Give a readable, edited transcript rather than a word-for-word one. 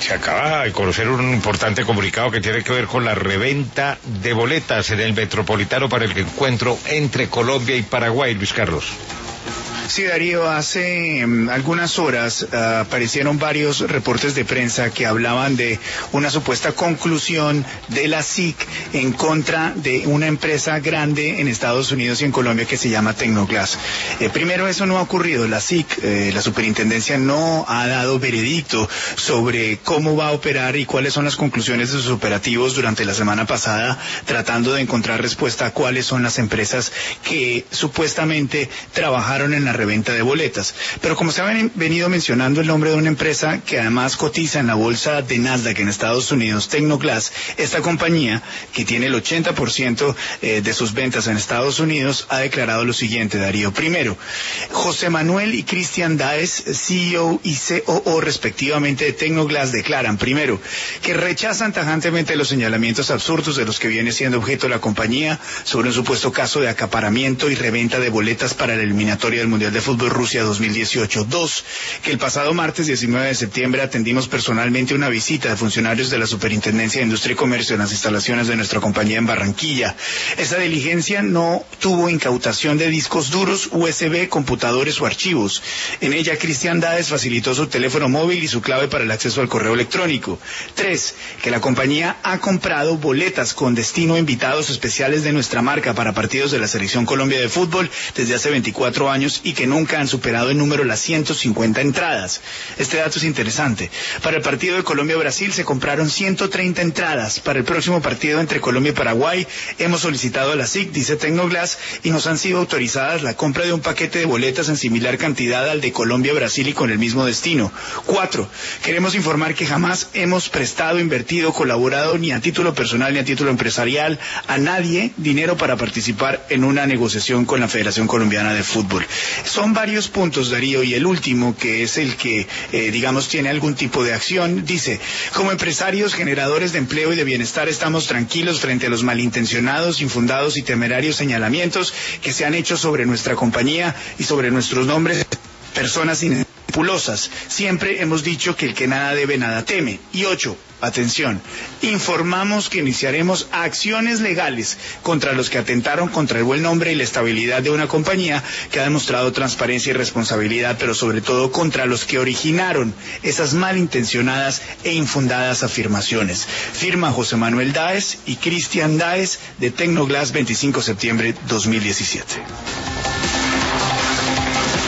se acaba de conocer un importante comunicado que tiene que ver con la reventa de boletas en el Metropolitano para el encuentro entre Colombia y Paraguay, Luis Carlos. Sí, Darío, hace algunas horas aparecieron varios reportes de prensa que hablaban de una supuesta conclusión de la SIC en contra de una empresa grande en Estados Unidos y en Colombia que se llama Tecnoglass. Primero, eso no ha ocurrido. La SIC, la superintendencia, no ha dado veredicto sobre cómo va a operar y cuáles son las conclusiones de sus operativos durante la semana pasada, tratando de encontrar respuesta a cuáles son las empresas que supuestamente trabajaron en la reventa de boletas. Pero como se ha venido mencionando el nombre de una empresa que además cotiza en la bolsa de Nasdaq en Estados Unidos, Tecnoglass, esta compañía, que tiene el 80% de sus ventas en Estados Unidos, ha declarado lo siguiente, Darío. Primero, José Manuel y Cristian Daes, CEO y COO respectivamente de Tecnoglass, declaran, primero, que rechazan tajantemente los señalamientos absurdos de los que viene siendo objeto la compañía sobre un supuesto caso de acaparamiento y reventa de boletas para la eliminatoria del Mundial de Fútbol Rusia 2018. Dos, que el pasado martes 19 de septiembre atendimos personalmente una visita de funcionarios de la Superintendencia de Industria y Comercio en las instalaciones de nuestra compañía en Barranquilla. Esa diligencia no tuvo incautación de discos duros, USB, computadores o archivos. En ella, Cristian Daes facilitó su teléfono móvil y su clave para el acceso al correo electrónico. Tres, que la compañía ha comprado boletas con destino a invitados especiales de nuestra marca para partidos de la Selección Colombia de Fútbol desde hace 24 años y que nunca han superado en número las 150 entradas. Este dato es interesante. Para el partido de Colombia-Brasil se compraron 130 entradas. Para el próximo partido entre Colombia y Paraguay hemos solicitado a la SIC, dice Tecnoglass, y nos han sido autorizadas la compra de un paquete de boletas en similar cantidad al de Colombia-Brasil y con el mismo destino. 4. Queremos informar que jamás hemos prestado, invertido, colaborado ni a título personal ni a título empresarial a nadie dinero para participar en una negociación con la Federación Colombiana de Fútbol. Son varios puntos, Darío, y el último, que es el que, digamos, tiene algún tipo de acción, dice: como empresarios generadores de empleo y de bienestar estamos tranquilos frente a los malintencionados, infundados y temerarios señalamientos que se han hecho sobre nuestra compañía y sobre nuestros nombres, personas inescrupulosas. Siempre hemos dicho que el que nada debe, nada teme. Y 8. Atención, informamos que iniciaremos acciones legales contra los que atentaron contra el buen nombre y la estabilidad de una compañía que ha demostrado transparencia y responsabilidad, pero sobre todo contra los que originaron esas malintencionadas e infundadas afirmaciones. Firma José Manuel Daes y Cristian Daes, de Tecnoglass, 25 de septiembre 2017.